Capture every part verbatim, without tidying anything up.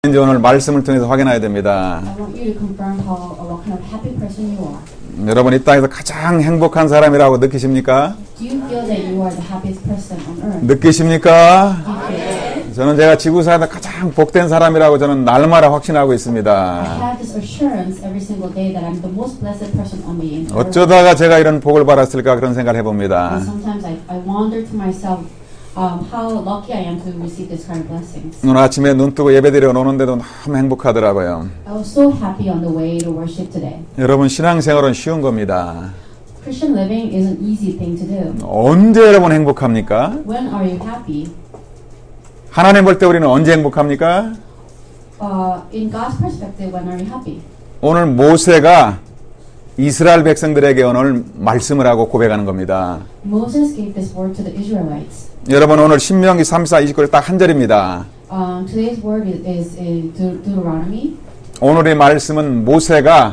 행복한지 오늘 말씀을 통해서 확인해야 됩니다. I want you to confirm how, uh, what kind of happy person you are. 여러분 이 땅에서 가장 행복한 사람이라고 느끼십니까? Do you feel that you are the happiest person on earth? 느끼십니까? Do you feel it? 저는 제가 지구상에서 가장 복된 사람이라고 저는 날마다 확신하고 있습니다. I have this assurance every single day that I'm the most blessed person on the entire earth. 어쩌다가 제가 이런 복을 받았을까 그런 생각을 해봅니다. And sometimes I, I wonder to myself um, how lucky I am to receive this kind of blessings. 오늘 아침에 눈 뜨고 예배드려 오는데도 너무 행복하더라고요. I was so happy on the way to worship today. 여러분 신앙생활은 쉬운 겁니다. Christian living is an easy thing to do. 언제 여러분 행복합니까? When are you happy? 하나님 볼 때 우리는 언제 행복합니까? Uh, in God's perspective, when are you happy? 오늘 모세가 이스라엘 백성들에게 오늘 말씀을 하고 고백하는 겁니다. Moses gave this word to the Israelites. 여러분 오늘 신명기 삼십사 이십구 딱 한 절입니다. Um, today's word is, is in Deut- Deuteronomy. 오늘의 말씀은 모세가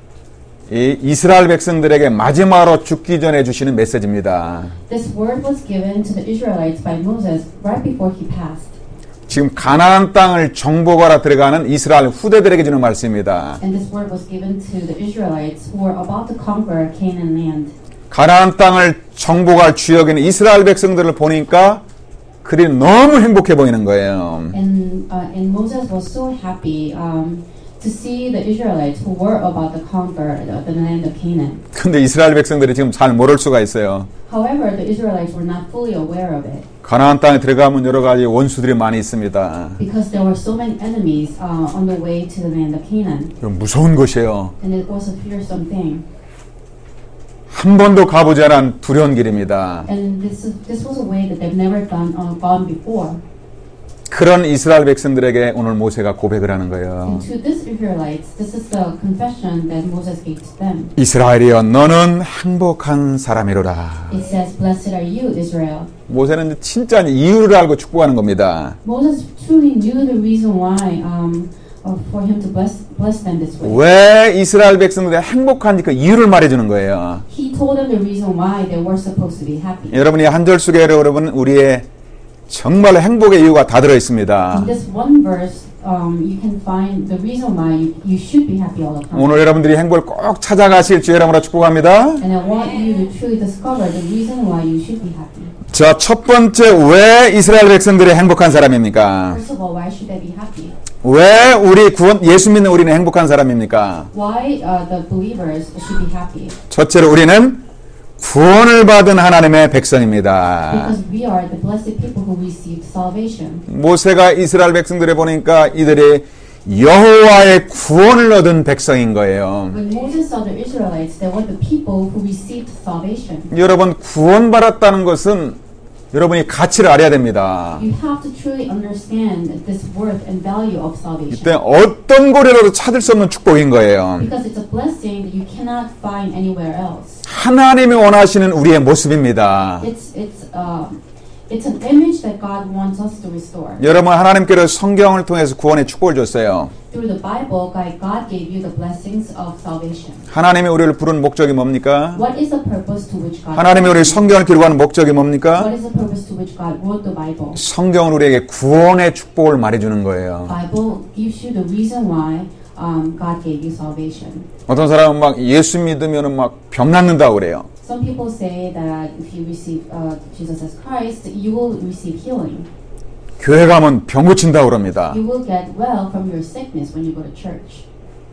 이 이스라엘 백성들에게 마지막으로 죽기 전에 주시는 메시지입니다. This word was given to the Israelites by Moses right before he passed. 지금 가나안 땅을 정복하러 들어가는 이스라엘 후대들에게 주는 말씀입니다. And this word was given to the Israelites who were about to conquer Canaan land. 가나안 땅을 정복할 주역인 이스라엘 백성들을 보니까 그들이 너무 행복해 보이는 거예요. And, uh, and Moses was so happy um, to see the Israelites who were about to conquer the, the land of Canaan. 근데 이스라엘 백성들이 지금 잘 모를 수가 있어요. However, the Israelites were not fully aware of it 가나안 땅에 들어가면 여러 가지 원수들이 많이 있습니다. because there were so many enemies uh, on the way to the land of Canaan. 무서운 곳이에요. And it was a fearsome thing. 한 번도 가보지 않은 두려운 길입니다. And this is, this was a way that they've never done, uh, gone before. 그런 이스라엘 백성들에게 오늘 모세가 고백을 하는 거예요. And to these Israelites, this is the confession that Moses gave to them. 이스라엘이여 너는 행복한 사람이로라. It says, "Blessed are you, Israel." 모세는 진짜 이유를 알고 축복하는 겁니다. Moses truly knew the reason why um, uh, for him to bless bless them this way. 왜 이스라엘 백성들이 행복한지 그 이유를 말해주는 거예요. He told them the reason why they were supposed to be happy. 여러분이 한 절 속에 여러분 우리의 정말 행복의 이유가 다 들어 있습니다. In this one verse, um, you can find the reason why you, you should be happy all the time. 오늘 여러분들이 행복을 꼭 찾아가실 주의 이름으로 축복합니다. And I want you to truly discover the reason why you should be happy. 자, 첫 번째 왜 이스라엘 백성들이 행복한 사람입니까? First of all, why should they be happy? 왜 우리 구원 예수 믿는 우리는 행복한 사람입니까? Why uh, the believers should be happy? 첫째로 우리는 구원을 받은 하나님의 백성입니다. Because we are the blessed people who received salvation. 모세가 이스라엘 백성들을 보니까 이들이 여호와의 구원을 얻은 백성인 거예요. When Moses saw the Israelites, they were the people who received salvation. 여러분 구원받았다는 것은 여러분이 가치를 알아야 됩니다. You have to truly understand this worth and value of salvation. 이때 어떤 곳에라도 찾을 수 없는 축복인 거예요. Because it's a blessing that you cannot find anywhere else. 하나님이 원하시는 우리의 모습입니다. It's it's uh, it's an image that God wants us to restore. 여러분 하나님께서 성경을 통해서 구원의 축복을 줬어요. Through the Bible, God, God gave you the blessings of salvation. 하나님이 우리를 부른 목적이 뭡니까? What is the purpose to which God? 하나님이 우리 성경을 기록하는 목적이 What 뭡니까? is the purpose to which God wrote the Bible? 성경은 우리에게 구원의 축복을 말해주는 거예요. Bible gives you the reason why um, God gave you salvation. 어떤 사람은 막 예수 믿으면 막 병 낫는다고 그래요. Some people say that if you receive uh, Jesus as Christ, you will receive healing. 교회 가면 병 고친다고 그럽니다. You will get well from your sickness when you go to church.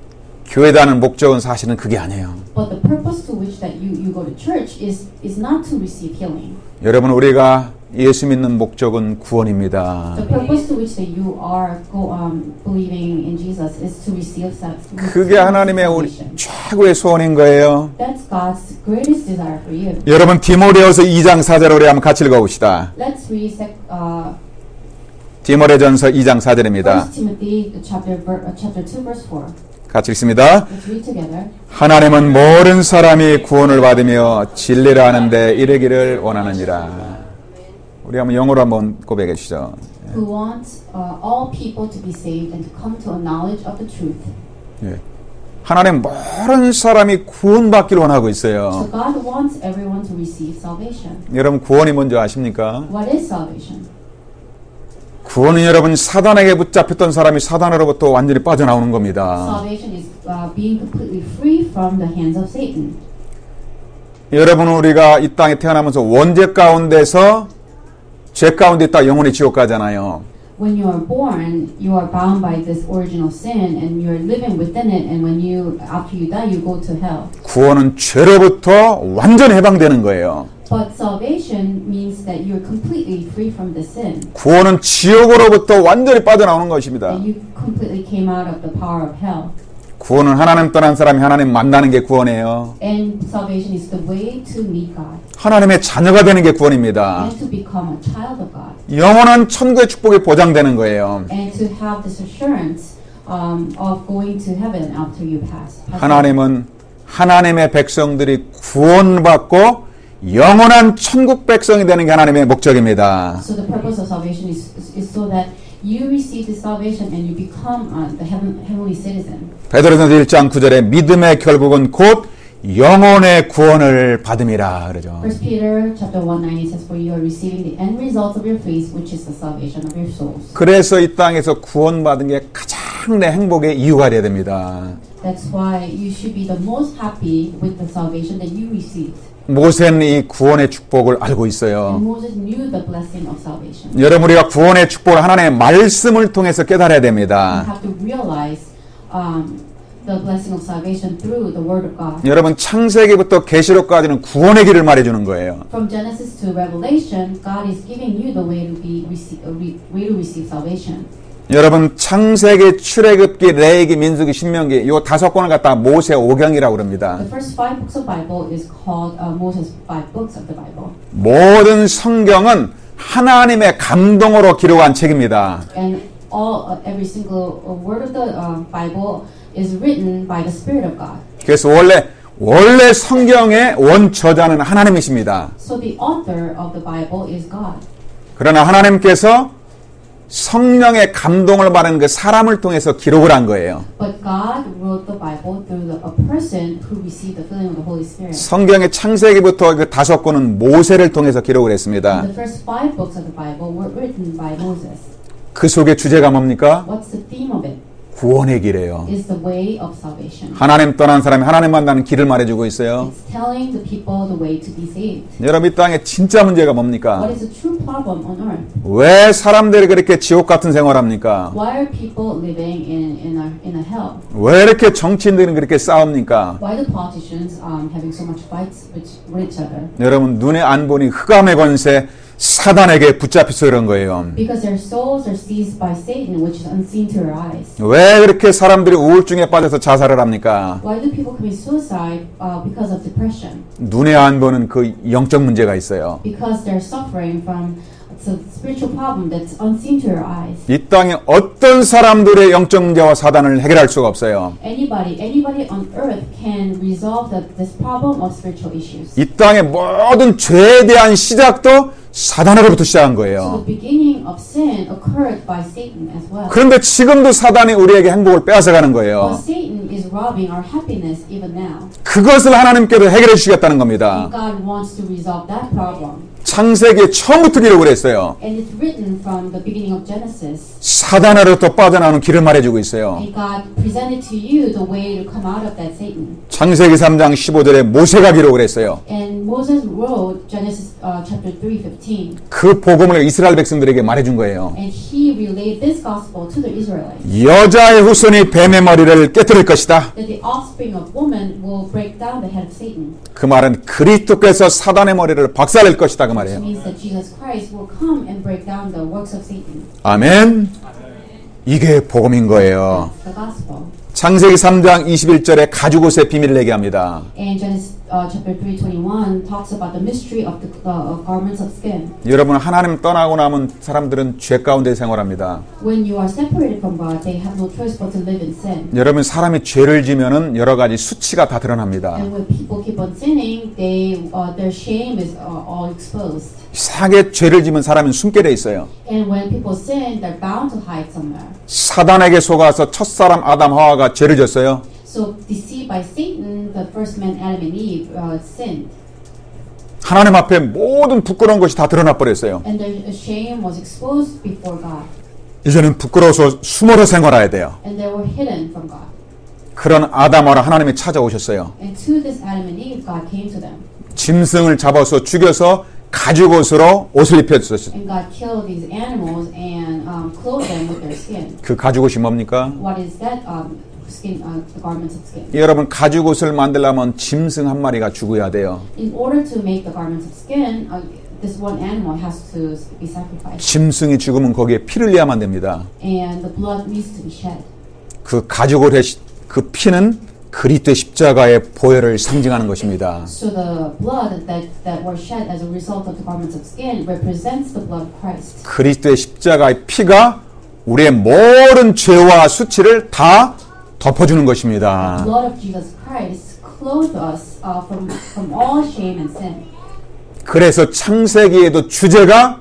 교회 다니는 목적은 사실은 그게 아니에요. But the purpose to which that you, you go to church is, is not to receive healing. 여러분 우리가 예수 믿는 목적은 구원입니다. The purpose to which that you are go, um, believing in Jesus is to receive salvation. 그게 하나님의 우리 최고의 소원인 거예요. That's God's greatest desire for you. 여러분 디모데후서 이 장 사 절 우리 한번 같이 읽어봅시다. Let's read sec, uh, 디모데전서 이 장 사 절입니다. First Timothy chapter uh, chapter two verse four. 같이 읽습니다. Let's read together. 하나님은 모든 사람이 구원을 받으며 진리를 아는데 이르기를 원하느니라. 우리 한번 영어로 한번 고백해 주시죠. Who wants uh, all people to be saved and to come to a knowledge of the truth. 예. 하나님 모든 사람이 구원받기를 원하고 있어요. So God wants everyone to receive salvation. 여러분 구원이 뭔지 아십니까? What is salvation? 구원은 여러분 사단에게 붙잡혔던 사람이 사단으로부터 완전히 빠져나오는 겁니다. Salvation is uh, being completely free from the hands of Satan. 여러분 우리가 이 땅에 태어나면서 원죄 가운데서 죄 가운데 있다 영원히 지옥 가잖아요. When you are born, you are bound by this original sin, and you are living within it. And when you, after you die, you go to hell. 구원은 죄로부터 완전히 해방되는 거예요. But salvation means that you are completely free from the sin. 구원은 지옥으로부터 완전히 빠져나오는 것입니다. And you completely came out of the power of hell. 구원은 하나님 떠난 사람이 하나님 만나는 게 구원이에요. And salvation is the way to meet God. 하나님의 자녀가 되는 게 구원입니다. And to become a child of God. 영원한 천국의 축복이 보장되는 거예요. And to have this assurance um, of going to heaven after you pass. pass 하나님은 하나님의 백성들이 구원받고 영원한 천국 백성이 되는 게 하나님의 목적입니다. So the purpose of salvation is, is, is so that you receive the salvation and you become uh, the heaven, heavenly citizen. 베드로전서 일 장 구 절에 믿음의 결국은 곧 영혼의 구원을 받음이라 그러죠. First Peter chapter one nine says, "For you are receiving the end result of your faith, which is the salvation of your souls." 그래서 이 땅에서 구원받은 게 가장 내 행복의 이유가 되어야 됩니다. That's why you should be the most happy with the salvation that you received. 모세는 이 구원의 축복을 알고 있어요. And Moses knew the blessing of salvation. 여러분 우리가 구원의 축복을 하나님의 말씀을 통해서 깨달아야 You 됩니다. have to realize um, the blessing of salvation through the Word of God. 여러분 창세기부터 계시록까지는 구원의 길을 말해주는 거예요. From Genesis to Revelation, God is giving you the way to be receive, uh, re, way to receive salvation. 여러분 창세기, 출애굽기, 레위기, 민수기, 신명기 이 다섯 권을 갖다가 모세 오경이라고 그럽니다. The first five books of Bible is called uh, Moses' five books of the Bible. 모든 성경은 하나님의 감동으로 기록한 책입니다. And all, uh, every single uh, word of the uh, Bible is written by the Spirit of God. 그래서 원래 원래 성경의 원저자는 하나님이십니다. So the author of the Bible is God. 그러나 하나님께서 성령의 감동을 받은 그 사람을 통해서 기록을 한 거예요. But God wrote the Bible through the, a person who received the filling of the Holy Spirit. 성경의 창세기부터 그 다섯 권은 모세를 통해서 기록을 했습니다. The first five books of the Bible were written by Moses. 그 속의 주제가 뭡니까? What's the theme of it? 구원의 길이에요. Is the way of salvation. 하나님 떠난 사람이 하나님 만나는 길을 말해주고 있어요. It's telling the people the way to be saved. 여러분 이 땅에 진짜 문제가 뭡니까? What is the true problem on earth? 왜 사람들이 그렇게 지옥 같은 생활합니까? Why are people living in in a in a hell? 왜 이렇게 정치인들은 그렇게 싸웁니까? Why the politicians um, having so much fights with, with each other? 여러분 눈에 안 보니 흑암의 권세 사단에게 붙잡혀서 그런 거예요. Because their souls are seized by Satan, which is unseen to your eyes. 왜 그렇게 사람들이 우울증에 빠져서 자살을 합니까? Why do people commit suicide uh, because of depression? 눈에 안 보는 그 영적 문제가 있어요. Because they're suffering from it's a spiritual problem that's unseen to your eyes. 이 땅에 어떤 사람들의 영적 문제와 사단을 해결할 수가 없어요. Anybody, anybody on earth can resolve the, this problem of spiritual issues. 이 땅의 모든 죄에 대한 시작도 사단으로부터 시작한 So 거예요. the beginning of sin occurred by Satan as well. 그런데 지금도 사단이 우리에게 행복을 빼앗아가는 But 거예요. Satan is robbing our happiness even now. 그것을 하나님께서 해결해 주시겠다는 겁니다. God wants to resolve that problem. 창세기에 처음부터 기록을 했어요. And it's written from the beginning of Genesis. 사단으로부터 빠져나오는 길을 말해주고 있어요. And God presented to you the way to come out of that Satan. 창세기 삼 장 십오 절에 모세가 기록을 했어요. And Moses wrote Genesis uh, chapter three fifteen. 그 복음을 이스라엘 백성들에게 말해준 거예요. And he relayed this gospel to the Israelites. 여자의 후손이 뱀의 머리를 깨뜨릴 것이다. That the offspring of woman will break down the head of Satan. 그 말은 그리스도께서 사단의 머리를 박살낼 것이다 그 Which 말이에요. means that Jesus Christ will come and break down the works of Satan. 아멘. 이게 복음인 거예요. That's the gospel. 창세기 삼 장 이십일 절에 가죽옷의 비밀을 얘기합니다. And Genesis uh, chapter three twenty-one talks about the mystery of the uh, of garments of skin. 여러분 하나님 떠나고 남은 사람들은 죄 가운데 생활합니다. When you are separated from God, they have no choice but to live in sin. 여러분 사람이 죄를 지면은 여러 가지 수치가 다 드러납니다. And when people keep on sinning, they uh, their shame is uh, all exposed. 이상하게 죄를 지면 사람은 숨게 돼 있어요. And when people sin, they're bound to hide somewhere. 사단에게 속아서 첫사람 아담 하와가 죄를 졌어요. So deceived by Satan, the first man Adam and Eve uh, sinned. 하나님 앞에 모든 부끄러운 것이 다 드러나 버렸어요. And their shame was exposed before God. 이제는 부끄러워서 숨어서 생활해야 돼요. And they were hidden from God. 그런 아담아라 하나님이 찾아오셨어요. And to this Adam and Eve, God came to them. 짐승을 잡아서 죽여서 가죽옷으로 옷을 입혀주셨어요. And God killed these animals and um, clothed them with their skin. 그 가죽옷이 뭡니까? What is that um, skin? Uh, the garments of skin. 여러분, 가죽옷을 만들려면 짐승 한 마리가 죽어야 돼요. In order to make the garments of skin, uh, this one animal has to be sacrificed. 짐승이 죽으면 거기에 피를 내야만 됩니다. And the blood needs to be shed. 그 가죽옷의 그 피는 그리스도의 십자가의 보혈을 상징하는 것입니다. So the blood that, that were shed as a result of the garments of skin represents the blood of Christ. 그리스도의 십자가의 피가 우리의 모든 죄와 수치를 다 덮어주는 것입니다. The blood of Jesus Christ clothed us uh, from, from all shame and sin. 그래서 창세기에도 주제가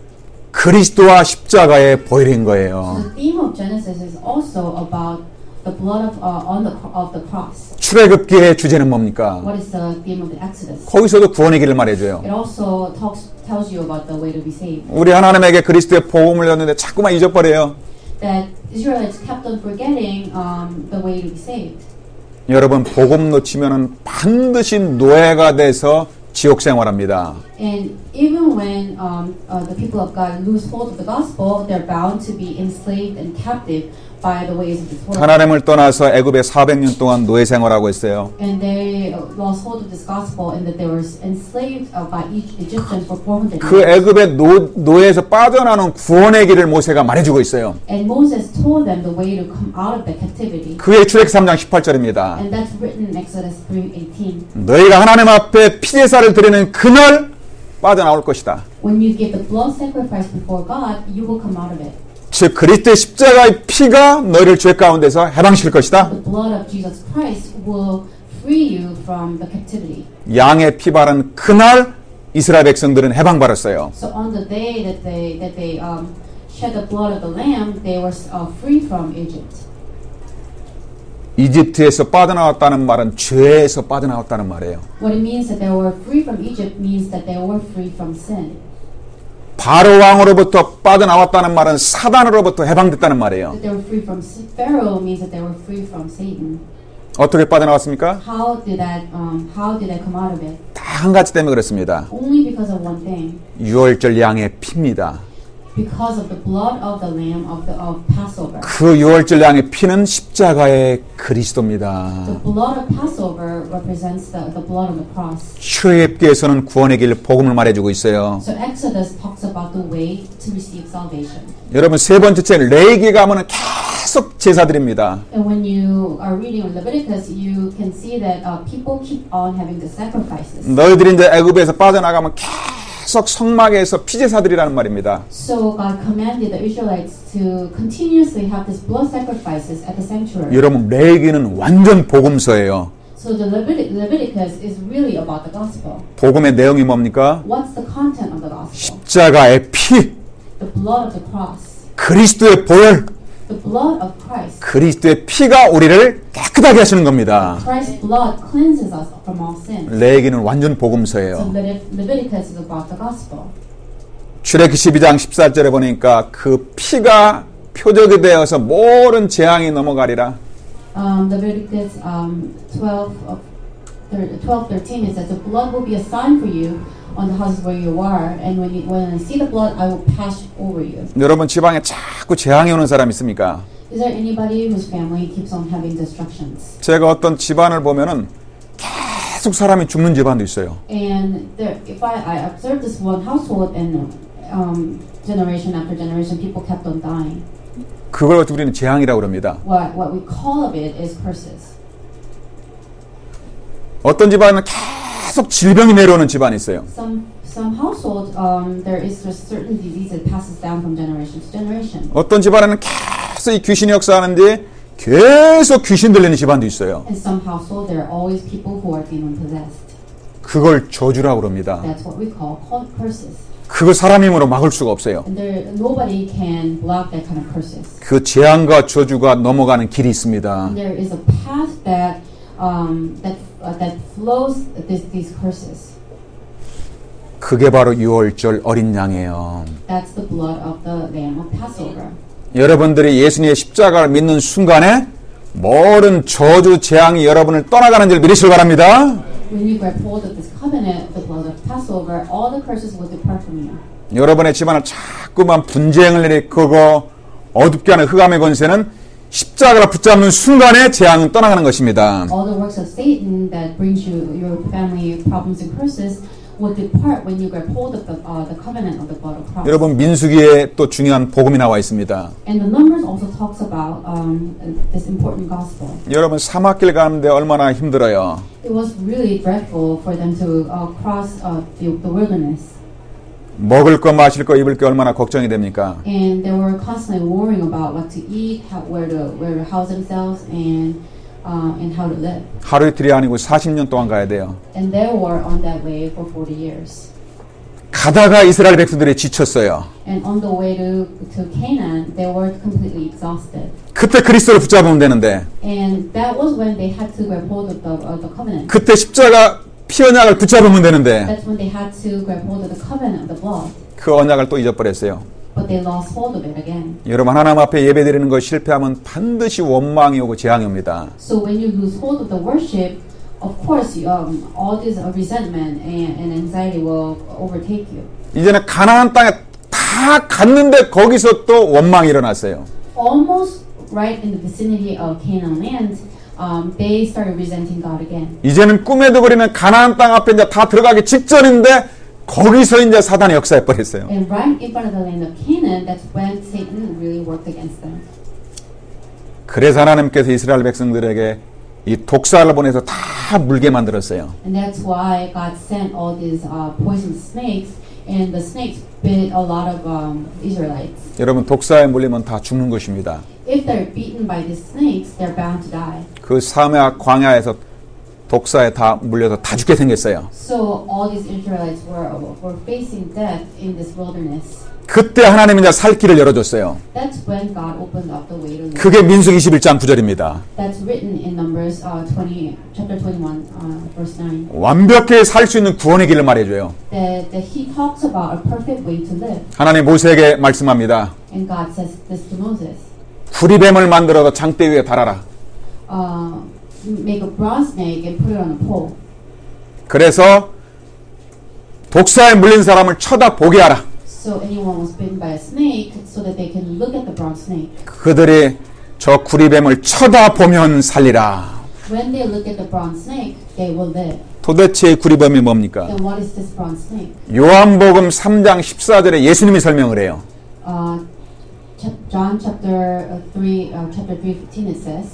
그리스도와 십자가의 보혈인 거예요. So the theme of Genesis is also about the blood of, uh, on the, of the cross. 출애굽기의 주제는 뭡니까? What is the theme of the Exodus? 거기서도 구원의 길을 말해줘요. It also talks, tells you about the way to be saved. 우리 하나님에게 그리스도의 복음을 줬는데 자꾸만 잊어버려요. That Israelites kept on forgetting um, the way to be saved. 여러분, 복음 놓치면은 반드시 노예가 돼서 지옥 생활합니다. And even when um, uh, the people of God lose hold of the gospel, they're bound to be enslaved and captive by the ways of this world. 하나님을 떠나서 애굽에 사백 년 동안 노예 생활하고 있어요. And they lost hold of this gospel, and that they were enslaved uh, by each Egyptian for four hundred 그 years. 애굽의 노, 노예에서 빠져나오는 구원의 길을 모세가 말해주고 있어요. And Moses told them the way to come out of the captivity. 그의 출애굽기 삼 장 십팔 절입니다. And that's written in Exodus three eighteen. 너희가 하나님 앞에 피제사를 드리는 그날 빠져나올 것이다. When you give the blood sacrifice before God, you will come out of it. 즉 그리스도의 십자가의 피가 너희를 죄 가운데서 해방시킬 것이다. The blood of Jesus Christ will free you from the captivity. 양의 피 바른 그날 이스라엘 백성들은 해방받았어요. So on the day that they that they um, shed the blood of the lamb, they were uh, free from Egypt. 이집트에서 빠져나왔다는 말은 죄에서 빠져나왔다는 말이에요. What it means that they were free from Egypt means that they were free from sin. 바로 왕으로부터 빠져나왔다는 말은 사단으로부터 해방됐다는 말이에요. That they were free from Pharaoh means that they were free from Satan. 어떻게 빠져나왔습니까? How did that um, how did they come out of it? 다 한 가지 때문에 그렇습니다. Only because of one thing. 유월절 양의 피입니다. Because of the blood of the lamb of the of Passover. 그 유월절 양의 피는 십자가의 그리스도입니다. The blood of Passover represents the, the blood on the cross. 출애굽기에서는 구원의 길 복음을 말해주고 있어요. So Exodus talks about the way to receive salvation. 여러분 세 번째 책 레위기 가면은 계속 제사드립니다. And when you are reading Leviticus, you can see that uh, people keep on having the sacrifices. 너희들이 이제 애굽에서 빠져나가면 계속 성막에서 피제사드리라는 말입니다. So God commanded the Israelites to continuously have these blood sacrifices at the sanctuary. 여러분 레위기는 완전 복음서예요. So the Levit- Leviticus is really about the gospel. 복음의 내용이 뭡니까? What's the content of the gospel? 십자가의 피, The blood of the cross. 그리스도의 보혈, The blood of Christ. 그리스도의 피가 우리를 깨끗하게 하시는 겁니다. Christ's blood cleanses us from all sin. 레위기는 완전 So 복음서예요. Levit- Leviticus is about the gospel. 출애굽기 십이 장 십사 절에 보니까 그 피가 표적이 되어서 모든 재앙이 넘어가리라. Um, Leviticus um, twelve, of thir- twelve thirteen, it says, the blood will be a sign for you on the houses where you are, and when you, when I see the blood, I will pass over you. 여러분 지방에 자꾸 재앙이 오는 사람 있습니까? Is there anybody whose family keeps on having destructions? 제가 어떤 집안을 보면은 계속 사람이 죽는 집안도 있어요. And there, if I, I observed this one household, and um, generation after generation, people kept on dying. 그걸 우리는 재앙이라고 그럽니다. What what we call of it is curses. 어떤 집안은 계속 질병이 내려오는 집안이 있어요. Some some households, um, there is a certain disease that passes down from generation to generation. 어떤 집안에는 계속 이 귀신이 역사하는데 계속 귀신 들리는 집안도 있어요. In some households, there are always people who are demon possessed. 그걸 저주라고 그럽니다. That's what we call called curses. 그거 사람 힘으로 막을 수가 없어요. And there, nobody can block that kind of curses. 그 재앙과 저주가 넘어가는 길이 있습니다. And there is a path that um, that uh, that flows this, these curses. 그게 바로 유월절 어린 양이에요. That's the blood of the lamb of Passover. 여러분들이 예수님의 십자가를 믿는 순간에 모든 저주 재앙이 여러분을 떠나가는 줄 믿으시기 바랍니다. When you grab hold of this covenant, the blood of Passover, all the curses will depart from you. 여러분의 집안을 자꾸만 분쟁을 일으키고 어둡게 하는 흑암의 권세는 십자가를 붙잡는 순간에 재앙은 떠나가는 것입니다. All the works of Satan that brings you your family problems and curses will depart when you grab hold of the, uh, the covenant of the blood of Christ. 여러분 민수기에 또 중요한 복음이 나와 있습니다. And the Numbers also talks about um, this important gospel. 여러분 사막길 가는데 얼마나 힘들어요. It was really dreadful for them to uh, cross uh, the, the wilderness. 먹을 거 마실 거 입을 게 얼마나 걱정이 됩니까? And they were constantly worrying about what to eat, how, where to where to house themselves, and uh, and how to live. 하루 이틀이 아니고 사십 년 동안 가야 돼요. And they were on that way for forty years. 가다가 이스라엘 백성들이 지쳤어요. And on the way to to Canaan, they were completely exhausted. 그때 그리스도를 붙잡으면 되는데 And that was when they had to grab hold of the of the covenant. 그때 십자가 피 언약을 붙잡으면 되는데 That's when they had to grab hold of the covenant of the blood. 그 언약을 또 잊어버렸어요. But they lost hold of it again. 여러분 하나님 앞에 예배드리는 거 실패하면 반드시 원망이 오고 재앙이 옵니다. So when you lose hold of the worship, of course, you, um, all this uh, resentment and, and anxiety will overtake you. 이제는 가나안 땅에 다 갔는데 거기서 또 원망이 일어났어요. Almost right in the vicinity of Canaan land, um, they started resenting God again. 이제는 꿈에도 그리는 가나안 땅 앞에 이제 다 들어가기 직전인데 거기서 이제 사단이 역사해 버렸어요. And right in front of the land of Canaan, that's when Satan really worked against them. 그래서 하나님께서 이스라엘 백성들에게 이 독사를 보내서 다 물게 만들었어요. And that's why God sent all these uh, poisonous snakes, and the snakes bit a lot of um, Israelites. 여러분 독사에 물리면 다 죽는 것입니다. If they're beaten by these snakes, they're bound to die. 그 사막 광야에서 독사에 다 물려서 다 죽게 생겼어요. So all these Israelites were were facing death in this wilderness. 그때 하나님이 이제 살 길을 열어줬어요. That's when God opened up the way to live. 그게 민수기 이십일 장 구 절입니다. That's written in Numbers uh, twenty, chapter twenty-one, uh, verse nine. 완벽히 살 수 있는 구원의 길을 말해줘요. That, that He talks about a perfect way to live. 하나님 모세에게 말씀합니다. And God says this to Moses. 구리뱀을 만들어서 장대 위에 달아라. Uh, make a bronze snake and put it on a pole. 그래서 독사에 물린 사람을 쳐다보게 하라. So anyone was bitten by a snake, so that they can look at the bronze snake. 그들이 저 구리뱀을 쳐다보면 살리라. When they look at the bronze snake, they will live. 도대체 구리뱀이 뭡니까? Then what is this bronze snake? 요한복음 삼 장 십사 절에 예수님이 설명을 해요. Uh, John chapter three, uh, chapter three fifteen, it says.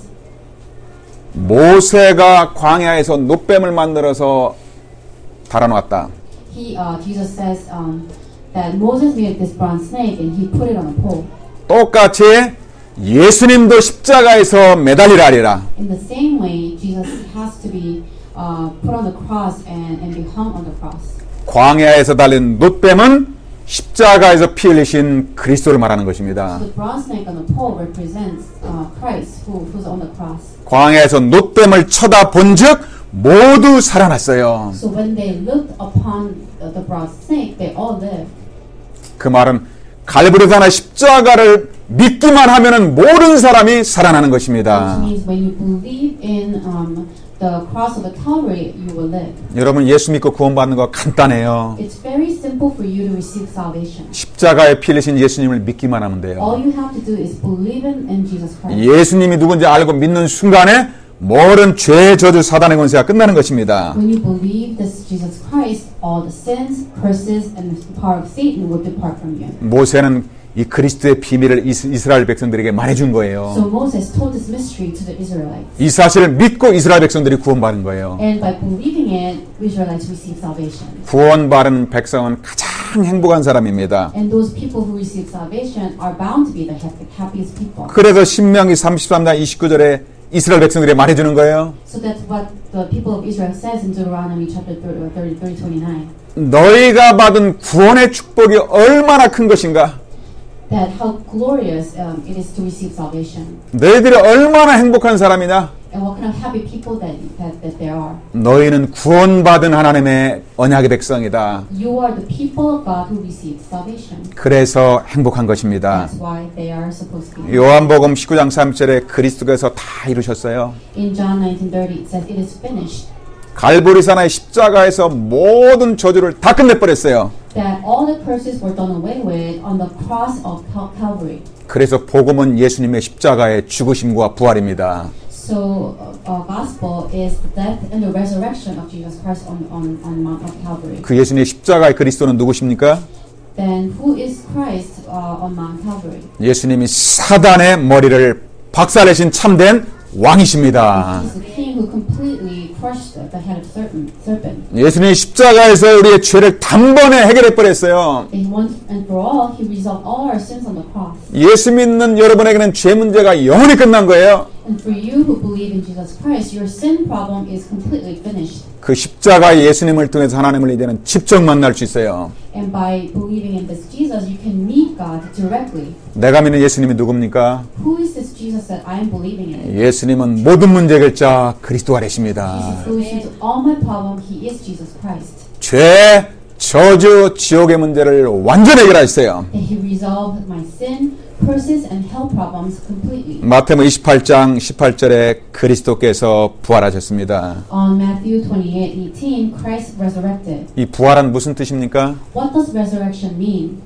모세가 광야에서 놋뱀을 만들어서 달아놨다. He, uh, Jesus says um, that Moses made this bronze snake and he put it on a pole. 똑같이 예수님도 십자가에서 매달리라 하리라. In the same way, Jesus has to be uh, put on the cross and, and be hung on the cross. 광야에서 달린 놋뱀은 십자가에서 피 흘리신 그리스도를 말하는 것입니다. So the bronze snake on the pole represents uh, Christ, who, who's on the cross. 광야에서 놋뱀을 쳐다본즉 모두 살아났어요. So when they looked upon the, the bronze snake, they all lived. 그 말은 갈보리산의 십자가를 믿기만 하면은 모든 사람이 살아나는 것입니다. Which means when you believe in um, the cross of the Calvary, you will live. 여러분 예수 믿고 구원받는 거 간단해요. It's very simple for you to receive salvation. 십자가에 피 흘리신 예수님을 믿기만 하면 돼요. All you have to do is believe in, in Jesus Christ. 예수님이 누군지 알고 믿는 순간에 모든 죄, 저주, 사단의 권세가 끝나는 것입니다. When you believe this Jesus Christ, all the sins, curses, and the power of Satan will depart from you. 모세는 이 그리스도의 비밀을 이스라엘 백성들에게 말해준 거예요. So Moses told this mystery to the Israelites. 이 사실을 믿고 이스라엘 백성들이 구원받은 거예요. And by believing it, Israelites receive salvation. 구원받은 백성은 가장 행복한 사람입니다. And those people who receive salvation are bound to be the happiest people. 그래서 신명기 삼십삼 장 이십구 절에 이스라엘 백성들이 말해주는 거예요. So that's what the people of Israel says in Deuteronomy chapter thirty, thirty, twenty-nine. 너희가 받은 구원의 축복이 얼마나 큰 것인가? That how glorious um, it is to receive salvation. 너희들이 얼마나 행복한 사람이냐? and what kind of happy people that, that, that there are. 너희는 구원받은 하나님의 언약의 백성이다. You are the people of God who received salvation. 그래서 행복한 것입니다. That's why they are supposed to be. 요한복음 십구 장 삼 절에 그리스도께서 다 이루셨어요. In John nineteen thirty it says it is finished. 갈보리산의 십자가에서 모든 저주를 다 끝내버렸어요. That all the curses were done away with on the cross of Cal- Calvary. 그래서 복음은 예수님의 십자가의 죽으심과 부활입니다. So, uh, uh, gospel is the death and the resurrection of Jesus Christ on, on, on Mount of Calvary. 그 예수님의 십자가의 그리스도는 누구십니까? Then who is Christ uh, on Mount Calvary? 예수님이 사단의 머리를 박살내신 참된 왕이십니다. He's the king who completely crushed the, the head of serpent. serpent. 예수님이 십자가에서 우리의 죄를 단번에 해결해 버렸어요. And once and for all, he resolved all our sins on the cross. 예수 믿는 여러분에게는 죄 문제가 영원히 끝난 거예요. And for you who believe in Jesus Christ, your sin problem is completely finished. 그 십자가의 예수님을 통해서 하나님을 이제는 직접 만날 수 있어요. And by believing in this Jesus, you can meet God directly. 내가 믿는 예수님이 누굽니까? Who is this Jesus that I am believing in? 예수님은 모든 문제 해결자 그리스도가 He's 되십니다. the solution to all my problem. He is Jesus Christ. 죄, 저주, 지옥의 문제를 완전히 해결하셨어요. And He resolved my sin, curses, and hell problems completely. 마태복음 이십팔 장 십팔 절에 그리스도께서 부활하셨습니다. On Matthew twenty-eight eighteen, Christ resurrected. 이 부활은 무슨 뜻입니까? What does resurrection mean?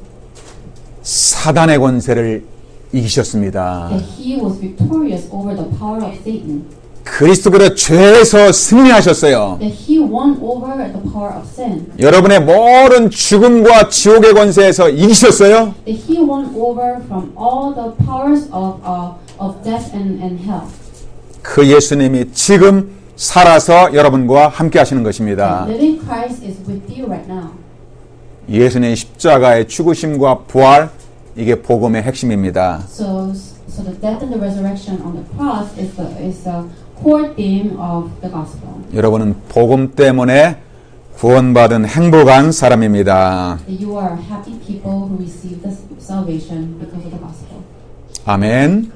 사단의 권세를 이기셨습니다. That He was victorious over the power of Satan. 그리스도께서 죄에서 승리하셨어요. That He won over the power of sin. 여러분의 모든 죽음과 지옥의 권세에서 이기셨어요. That He won over from all the powers of uh, of death and, and hell. 그 예수님이 지금 살아서 여러분과 함께 하시는 것입니다. And living Christ is with you right now. 예수님의 십자가의 죽으심과 부활, 이게 복음의 핵심입니다. So, so the death and the resurrection on the cross is the is the core theme of the gospel. 여러분은 복음 때문에 구원받은 행복한 사람입니다. That you are happy people who receive this salvation because of the gospel. 아멘.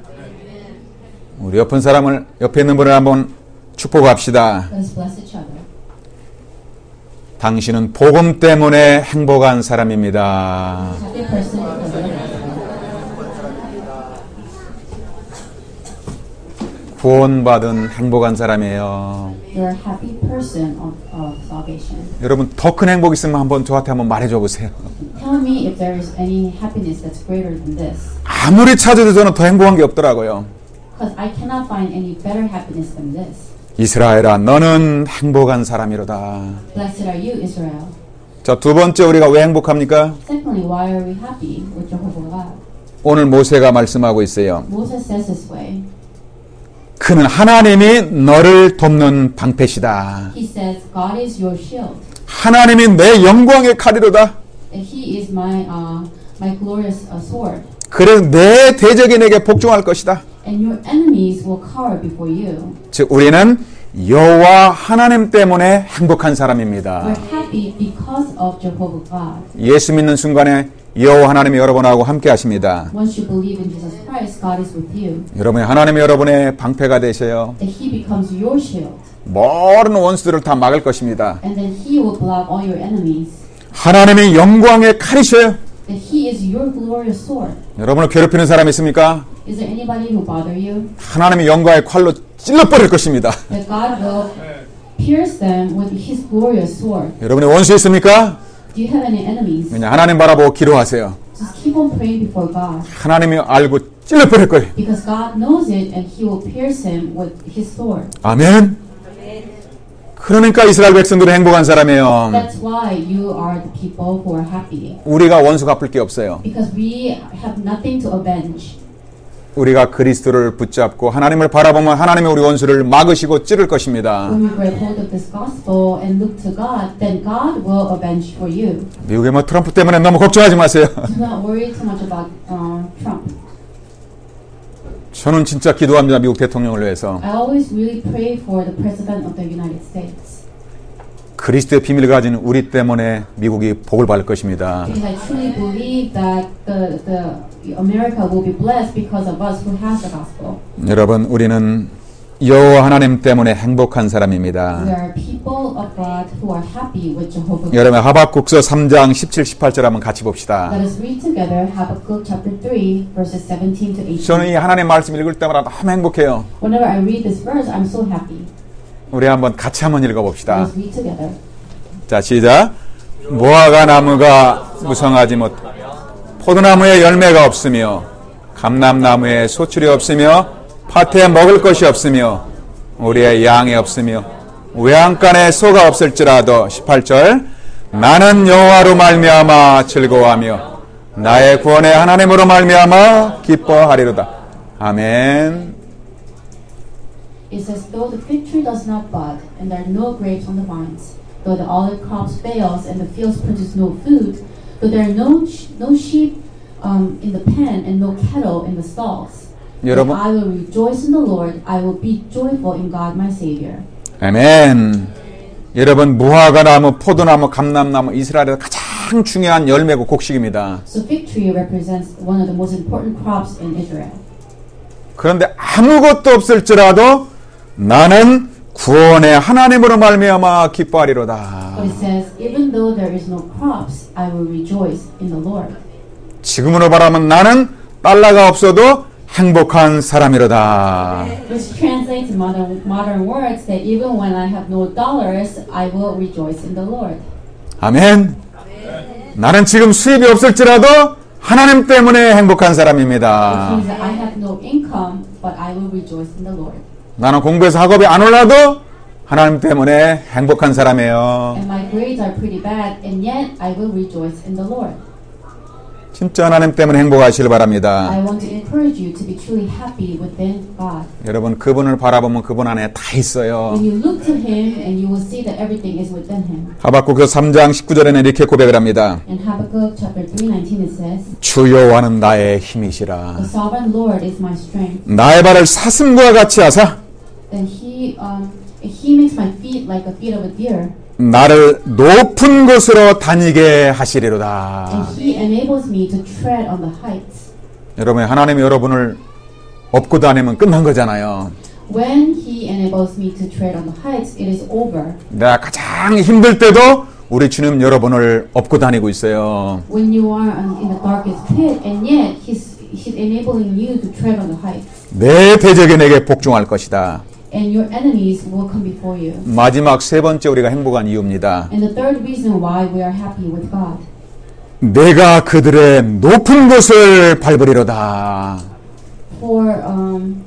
우리 옆은 사람을, 옆에 있는 분을 한번 축복합시다. Let us bless each other. 당신은 복음 때문에 행복한 사람입니다. Happy person because of the gospel. 구원받은 행복한 사람이에요. You're a happy person of, of salvation. 여러분 더 큰 행복 있으면 한번 저한테 한번 말해줘 보세요. Tell me if there is any happiness that's greater than this. 아무리 찾아도 저는 더 행복한 게 없더라고요. Because I cannot find any better happiness than this. 이스라엘아, 너는 행복한 사람이로다. Blessed are you, Israel. 자, 두 번째 우리가 왜 행복합니까? Secondly, why are we happy with Jehovah God? 오늘 모세가 말씀하고 있어요. Moses says this way. 그는 하나님이 너를 돕는 방패시다. He says, God is your shield. 하나님이 내 영광의 칼이로다. And He is my uh, my glorious uh, sword. 그래서 내 대적인에게 복종할 것이다. And your enemies will cower before you. 즉 우리는 여호와 하나님 때문에 행복한 사람입니다. We're happy because of Jehovah God. 예수 믿는 순간에 여호와 하나님이 여러분하고 함께 하십니다. Once you believe in Jesus Christ, God is with you. 여러분이 하나님이 여러분의 방패가 되셔요. That He becomes your shield. 모든 원수들을 다 막을 것입니다. And then He will block all your enemies. 하나님의 영광의 칼이셔요. That He is your glorious sword. 여러분을 괴롭히는 사람 있습니까? Is there anybody who bother you? 하나님의 영광의 칼로 찔러버릴 것입니다. That God will pierce them with His glorious sword. 여러분의 원수 있습니까? Do you have any enemies? 그냥 하나님 바라보고 기도하세요. Just keep on praying before God. 하나님이 알고 찔러버릴 거예요. Because God knows it and He will pierce him with His sword. 아멘. 그러니까 이스라엘 백성들은 행복한 사람이에요. That's why you are the people who are happy. 우리가 원수 갚을 게 없어요. Because we have nothing to avenge. 우리가 그리스도를 붙잡고 하나님을 바라보면 하나님이 우리 원수를 막으시고 찌를 것입니다. When we grab hold of this gospel and look to God, then God will avenge for you. 미국의 뭐 트럼프 때문에 너무 걱정하지 마세요. Do not worry too much about uh, Trump. 저는 진짜 기도합니다. 미국 대통령을 위해서. I always really pray for the President of the United States. 그리스도의 비밀을 가진 우리 때문에 미국이 복을 받을 것입니다. Because I truly believe that the, the America will be blessed because of us who has the gospel. 여러분, 우리는 여호와 하나님 때문에 행복한 We 사람입니다. are people of God who are happy with Jehovah. 여러분 하박국서 삼 장 십칠, 십팔 절 한번 같이 봅시다. Let us read together Habakkuk chapter three, verses seventeen to eighteen. 저는 이 하나님 말씀 읽을 때마다 너무 행복해요. Whenever I read this verse, I'm so happy. 우리 한번 같이 한번 읽어봅시다. Let us read together. 자, 시작. 무화과 나무가 무성하지 못, 포도나무에 열매가 없으며, 감람나무에 소출이 없으며, 밭에 먹을 것이 없으며, 우리의 양이 없으며, 외양간에 소가 없을지라도, 십팔 절, 나는 여호와로 말미암아 즐거워하며, 나의 구원의 하나님으로 말미암아 기뻐하리로다. 아멘. It says, though the fig tree does not bud, and there are no grapes on the vines, though the olive crop fails, and the fields produce no food, though there are no sh- no sheep um, in the pen, and no cattle in the stalls, yet 여러분, I will rejoice in the Lord, I will be joyful in God my Savior. 아멘. 여러분, 무화과 나무, 포도나무, 감람나무, 이스라엘에서 가장 중요한 열매고 곡식입니다. So fig tree represents one of the most important crops in Israel. 그런데 아무것도 없을지라도 나는 구원의 하나님으로 말미암아 기뻐하리로다. But it says, even though there is no crops, I will rejoice in the Lord. 지금으로 말하면 나는 달러가 없어도 행복한 사람이로다. Which translates in modern, modern words that even when I have no dollars, I will rejoice in the Lord. 아멘. 나는 지금 수입이 없을지라도 하나님 때문에 행복한 It 사람입니다. means that I have no income, but I will rejoice in the Lord. 나는 공부해서 학업이 안 올라도 하나님 때문에 행복한 사람이에요. And my grades are pretty bad, and yet I will rejoice in the Lord. 진짜 하나님 때문에 행복하시길 바랍니다. I want to encourage you to be truly happy within God. 여러분 그분을 바라보면 그분 안에 다 있어요. When you look to Him, and you will see that everything is within Him. 하박국서 삼 장 십구 절에는 이렇게 고백을 합니다. In Habakkuk chapter three nineteen it says, 주 여호와는 나의 힘이시라. the sovereign Lord is my strength. 나의 발을 사슴과 같이 하사 Then He um, He makes my feet like the feet of a deer. 나를 높은 곳으로 다니게 하시리로다. And He enables me to tread on the heights. 여러분 하나님이 여러분을 업고 다니면 끝난 거잖아요. When He enables me to tread on the heights, it is over. 내가 가장 힘들 때도 우리 주님 여러분을 업고 다니고 있어요. When you are on- in the darkest pit, and yet He's He's enabling you to tread on the heights. 내 대적이 내게 복종할 것이다. And your enemies will come before you. 마지막 세 번째 우리가 행복한 이유입니다. And the third reason why we are happy with God. 내가 그들의 높은 곳을 밟으리로다. For um,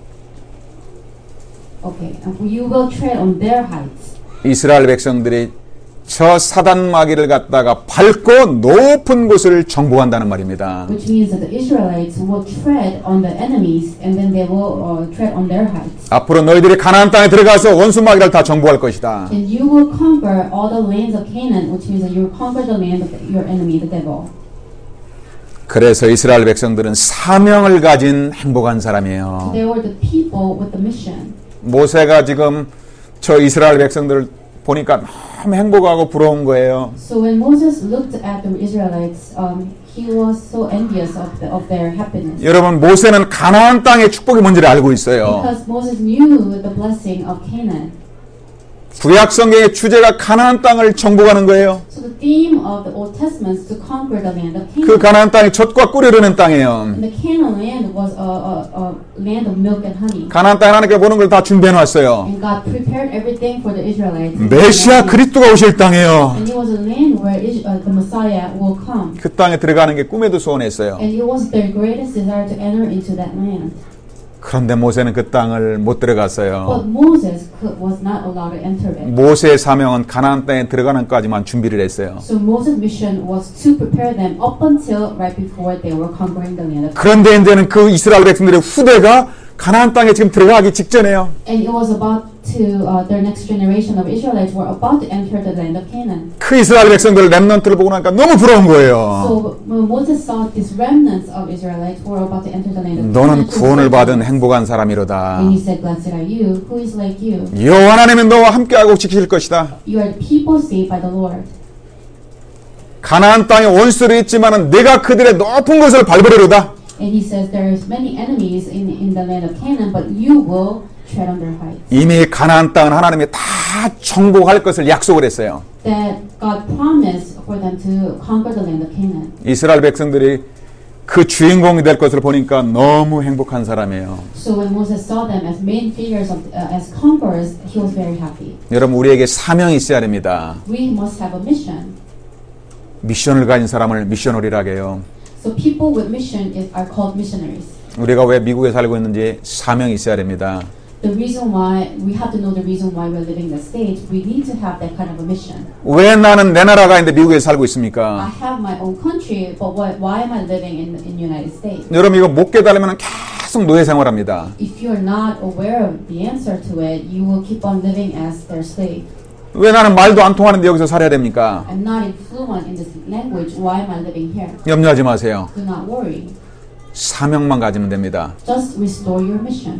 okay, uh, you will tread on their heights. 이스라엘 백성들이 저 사단 마귀를 갖다가 밟고 높은 곳을 정복한다는 말입니다. Which means that the Israelites will tread on the enemies, and then they will uh, tread on their heights. 앞으로 너희들이 가나안 땅에 들어가서 원수 마귀를 다 정복할 것이다. And you will conquer all the lands of Canaan, which means that you will conquer the land of the, your enemy, the devil. 그래서 이스라엘 백성들은 사명을 가진 행복한 사람이에요. They were the people with the mission. 모세가 지금 저 이스라엘 백성들을 보니까 너무 행복하고 부러운 거예요. So when Moses looked at the Israelites, um, he was so envious of, the, of their happiness. 여러분 모세는 가나안 땅의 축복이 뭔지를 알고 있어요. Because Moses knew the blessing of Canaan. 구약 성경의 주제가 가나안 땅을 정복하는 거예요. So the theme of the Old Testament is to conquer the land of 그 Canaan. 가나안 땅이 젖과 꿀이 흐르는 땅이에요. And the Canaan land was a, a, a land of milk and honey. 가나안 땅에 하나님께 모든 걸 다 준비해 놨어요. And God prepared everything for the Israelites. 메시아 그리스도가 오실 땅이에요. And it was a land where Is- uh, the Messiah will come. 그 땅에 들어가는 게 꿈에도 소원했어요. And it was their greatest desire to enter into that land. 그런데 모세는 그 땅을 못 들어갔어요. But Moses could, was not allowed to enter it. 모세의 사명은 가나안 땅에 들어가는 까지만 준비를 했어요. So Moses' mission was to prepare them up until right before they were conquering the land of Canaan. 그런데 이제는 그 이스라엘 백성들의 후대가 가나안 땅에 지금 들어가기 직전이에요. And it was about to, uh, their next generation of Israelites were about to enter the land of Canaan. 그 이스라엘 백성들 렘넌트를 보고 나니까 너무 부러운 거예요. So when Moses saw these remnants of Israelites who were about to enter the land of 너는 Canaan, he 구원을 said- 받은 행복한 사람이로다. and he said, blessed are you, who is like you. 여호와 하나님은 너와 함께하고 지키실 것이다. You are the people saved by the Lord. 가나안 땅에 원수들이 있지만은 내가 그들의 높은 곳을 밟으리로다. And he says there is many enemies in, in the land of Canaan, but you will tread on their heights. 이미 가나안 땅은 하나님이 다 정복할 것을 약속을 했어요. That God promised for them to conquer the land of Canaan. 이스라엘 백성들이 그 주인공이 될 것을 보니까 너무 행복한 사람이에요. So when Moses saw them as main figures of uh, as conquerors, he was very happy. 여러분, 우리에게 사명이 있어야 됩니다. We must have a mission. 미션을 가진 사람을 미셔너리라고 해요. So people with mission is, are called missionaries. 우리가 왜 미국에 살고 있는지 사명이 있어야 됩니다. The reason why we have to know the reason why we're living in the States, we need to have that kind of a mission. 왜 나는 내 나라가 있는데 미국에 살고 I 있습니까? have my own country, but what, why am I living in in United States? 여러분, 이거 못 깨달으면 계속 노예 생활합니다. If you're not aware of the answer to it, you will keep on living as their slave. 왜 나는 말도 안 통하는데 여기서 살아야 됩니까? I'm not fluent in this language. Why am I living here? 염려하지 마세요. Do not worry. 사명만 가지면 됩니다. Just restore your mission.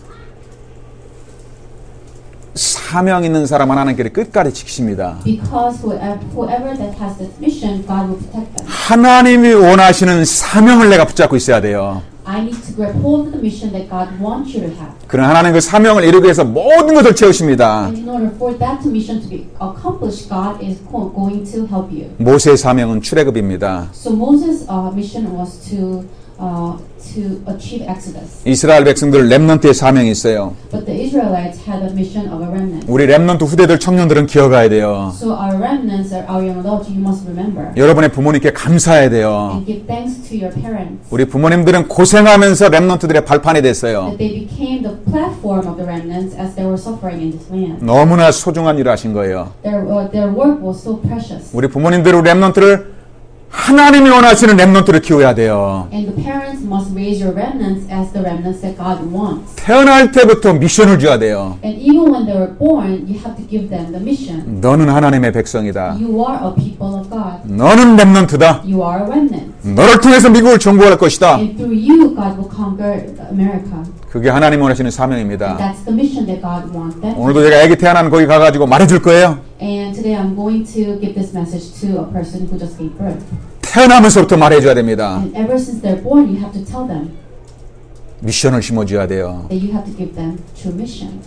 사명 있는 사람 하나님께서 끝까지 지키십니다. Because whoever, whoever that has this mission, God will protect them. 하나님이 원하시는 사명을 내가 붙잡고 있어야 돼요. I need to grab hold of the mission that God wants you to have. 그런 하나님 그 사명을 이루기 위해서 모든 것을 채우십니다. And in order for that mission to be accomplished, God is going to help you. 모세의 사명은 출애굽입니다. So Moses' uh, mission was to uh, to achieve Exodus. 이스라엘 백성들 렘넌트의 사명이 있어요. But the Israelites had a mission of a remnant. 우리 렘넌트 후대들 청년들은 기억해야 돼요. So our remnants, our young adults, you must remember. 여러분의 부모님께 감사해야 돼요. And give thanks to your parents. 우리 부모님들은 고생하면서 렘넌트들의 발판이 됐어요. That they became the platform of the remnants as they were suffering in this land. 너무나 소중한 일을 하신 거예요. Their uh, their work was so precious. 우리 부모님들은 렘넌트를 하나님이 원하시는 렘넌트를 키워야 돼요. And the parents must raise your remnants as the remnants that God wants. 태어날 때부터 미션을 줘야 돼요. And even when they were born, you have to give them the mission. 너는 하나님의 백성이다. You are a people of God. 너는 렘넌트다. You are a remnant. 너를 통해서 미국을 정복할 것이다. And through you, God will conquer America. 그게 하나님이 원하시는 And 사명입니다. that's the mission that God wants them. 오늘도 제가 아기 태어나는 거기 가가지고 말해줄 거예요. And today I'm going to give this message to a person who just gave birth. 태어나면서부터 말해줘야 됩니다. And ever since they're born, you have to tell them 미션을 심어줘야 돼요. that you have to give them true mission.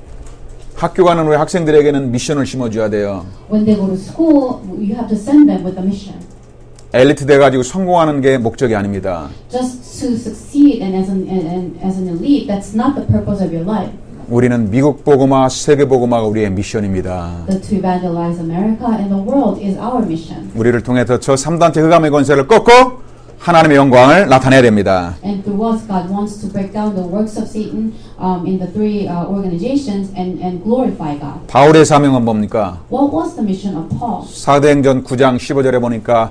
학교 가는 우리 학생들에게는 미션을 심어줘야 돼요. When they go to school, you have to send them with a mission. 엘리트 돼가지고 성공하는 게 목적이 아닙니다. Just to succeed and as an, and, and as an elite, that's not the purpose of your life. 우리는 미국 복음화, 세계 복음화가 우리의 미션입니다. That to evangelize America and the world is our mission. 우리를 통해서 저 삼 단체 흑암의 권세를 꺾고 하나님의 영광을 나타내야 됩니다. And through us, God wants to break down the works of Satan um, in the three uh, organizations and, and glorify God. 바울의 사명은 뭡니까? What was the mission of Paul? 사도행전 구 장 십오 절에 보니까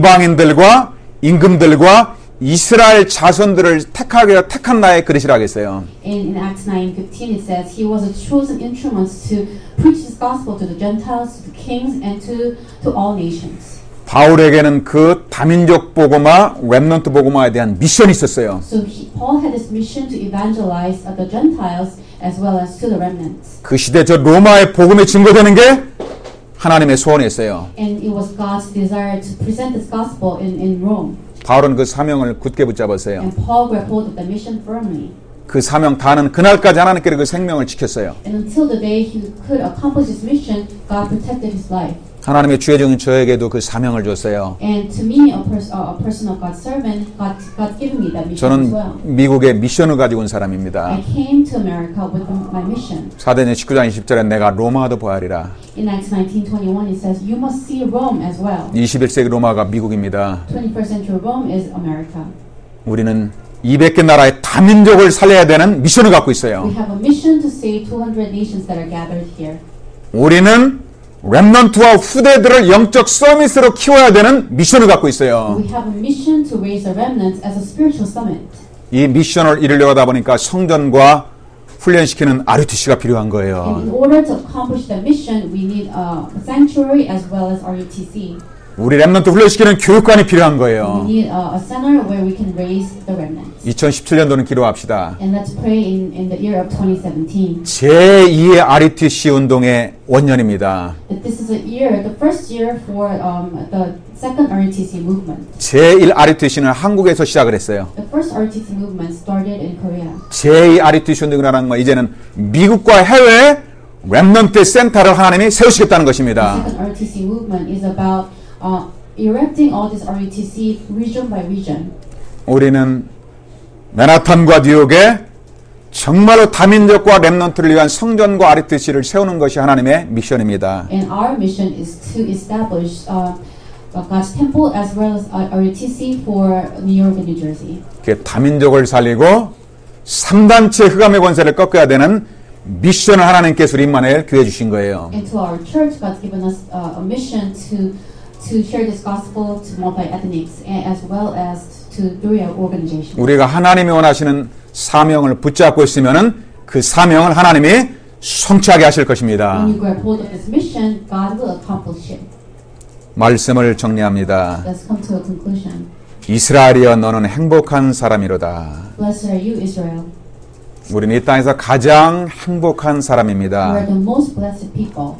이방인들과 임금들과 이스라엘 자손들을 택하게 택한 나의 그릇이라고 했어요. In, in Acts nine fifteen it says he was a chosen instrument to preach this gospel to the Gentiles, to the kings, and to, to all nations. 바울에게는 그 다민족 복음화, 렘넌트 복음화에 대한 미션이 있었어요. So he, Paul had this mission to evangelize uh, the Gentiles as well as to the remnants. 그 시대 저 로마의 복음에 증거되는 게 하나님의 소원이었어요. And it was God's desire to present this gospel in, in Rome. 바울은 그 사명을 굳게 붙잡았어요. And Paul grabbed hold of the mission firmly. 그 사명 다하는 그날까지 하나님께서 그 생명을 지켰어요. And until the day he could accomplish his mission, God protected his life. 하나님의 주의종인 저에게도 그 사명을 줬어요. And to me, a, pers- uh, a person of God's servant, God, God given me that mission as well. 저는 미국의 미션을 가지고 온 사람입니다. I came to America with my mission. 사도행전 십구 장 이십 절에 내가 로마도 보아리라. In Acts nineteen twenty-one, it says, "You must see Rome as well." 이십일 세기 로마가 미국입니다. twenty-first century Rome is America. 우리는 이백 개 나라의 다민족을 살려야 되는 미션을 갖고 있어요. We have a mission to save two hundred nations that are gathered here. 우리는 렘넌트와 후대들을 영적 서밋으로 키워야 되는 미션을 갖고 있어요. We have a mission to raise the remnants as a spiritual summit. 이 미션을 이루려고 하다 보니까 성전과 훈련시키는 알유티씨가 필요한 And 거예요. in order to accomplish the mission, we need a sanctuary as well as R U T C. 우리 렘넌트 훈련시키는 교육관이 필요한 We 거예요. need a, a center where we can raise the remnants. 이천십칠 년도는 기도합시다. And let's pray in, in the year of twenty seventeen. 제이의 아르티씨 운동의 원년입니다. That this is a year, the first year for um, the second R T C movement. 제일 아르티씨는 한국에서 시작을 했어요. The first R T C movement started in Korea. 제이 아르티씨 운동이라는 건 이제는 미국과 해외 렘넌트 센터를 하나님이 세우시겠다는 The 것입니다. second R T C movement is about uh, erecting all this R T C region by region. 우리는 맨하탄과 뉴욕에 정말로 다민족과 렘넌트를 위한 성전과 아르티씨를 세우는 것이 하나님의 미션입니다. And our mission is to establish uh, God's temple as well as uh, R T C for New York and New Jersey. 그 다민족을 살리고 삼 단체 흑암의 권세를 꺾어야 되는 미션을 하나님께서 우리 임마누엘 교회 주신 거예요. And to our church, God's given us uh, a mission to to share this gospel to multi-ethnics and as well as to three organizations. 우리가 하나님이 원하시는 사명을 붙잡고 있으면은 그 사명을 하나님이 성취하게 하실 것입니다. When you grab hold of this mission, God will accomplish it. 말씀을 정리합니다. Let's come to a conclusion. 이스라엘이여 너는 행복한 사람이로다. Blessed are you, Israel. 우리는 이 땅에서 가장 행복한 You are 사람입니다. the most blessed people.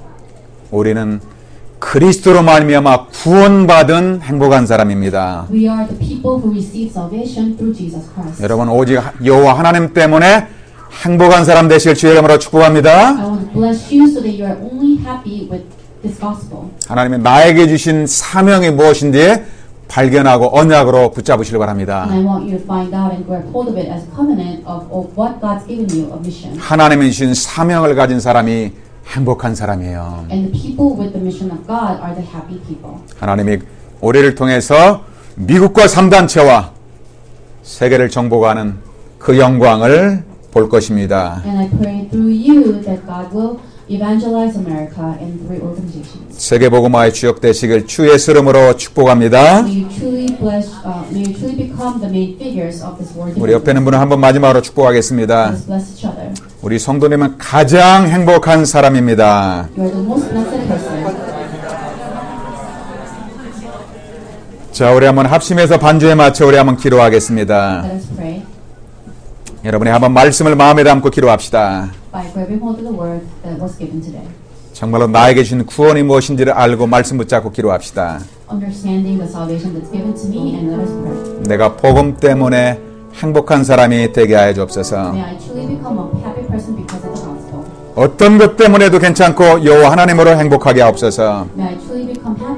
우리는 그리스도로 말미암아 구원받은 행복한 사람입니다. We are the people who receive salvation through Jesus Christ. 여러분 오직 여호와 하나님 때문에 행복한 사람 되실 주의 이름으로 I 축복합니다. want to bless you so that you are only happy with this gospel. 하나님이 나에게 주신 사명이 무엇인지 발견하고 언약으로 붙잡으시길 바랍니다. And I want you to find out and grab hold of it as a covenant of, of what God's given you, a mission. 하나님이 주신 사명을 가진 사람이 행복한 사람이에요. And the people with the mission of God are the happy people. 하나님이 우리를 통해서 미국과 삼 단체와 세계를 정복하는 그 영광을 볼 것입니다. And I pray through you that God will evangelize America and three organizations. 세계복음화의 주역 되시길 주의 이름으로 축복합니다. May you truly bless, uh, may you truly become the main figures of this world. 우리 옆에 있는 분은 한번 마지막으로 축복하겠습니다. Let's bless each other. 우리 성도님은 가장 행복한 사람입니다. You are the most blessed person. 자, 우리 한번 합심해서 반주에 맞춰 우리 한번 기도하겠습니다. Let us pray 여러분이 한번 말씀을 마음에 담고 기도합시다. by grabbing hold of the word that was given today. 정말로 나에게 주신 구원이 무엇인지를 알고 말씀 붙잡고 기도합시다. Understanding the salvation that's given to me, and let us pray. 내가 복음 때문에 행복한 사람이 되게 하여 주옵소서. May I truly become a happy person because of the gospel. 어떤 것 때문에도 괜찮고 여호와 하나님으로 행복하게 하옵소서. May I truly become